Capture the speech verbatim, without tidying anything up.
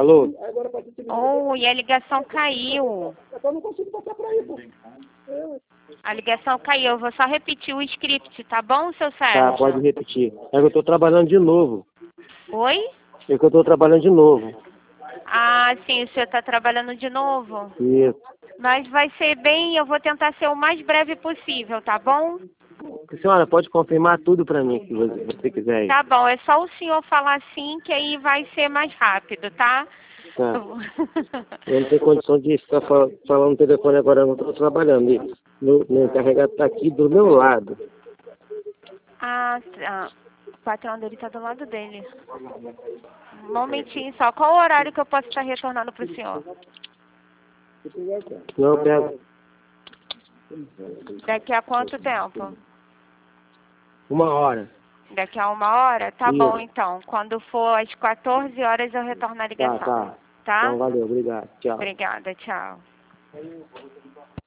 Alô? Oh, e a ligação caiu. Eu não consigo passar pra aí, pô. A ligação caiu. Eu vou só repetir o script, tá bom, seu Tá, Sérgio? pode repetir. É que eu tô trabalhando de novo. Oi? É que eu tô trabalhando de novo. Ah, sim, o senhor tá trabalhando de novo? Isso. Mas vai ser bem, eu vou tentar ser o mais breve possível, tá bom? Senhora, pode confirmar tudo pra mim, se você, você quiser aí. Tá bom, é só o senhor falar sim, que aí vai ser mais rápido, tá? Tá. Eu não tenho condição de ficar fal falando no telefone agora, eu não estou trabalhando. E meu, meu encarregado está aqui do meu lado. Ah, tá. O patrão dele tá do lado dele. Um momentinho só. Qual o horário que eu posso estar retornando pro senhor? Não, eu pego Daqui a quanto tempo? uma hora. Daqui a uma hora? Tá Isso. bom, então. Quando for às quatorze horas eu retorno a Tá, ligação. tá. Tá? Então, valeu, obrigado. Tchau. Obrigada, tchau.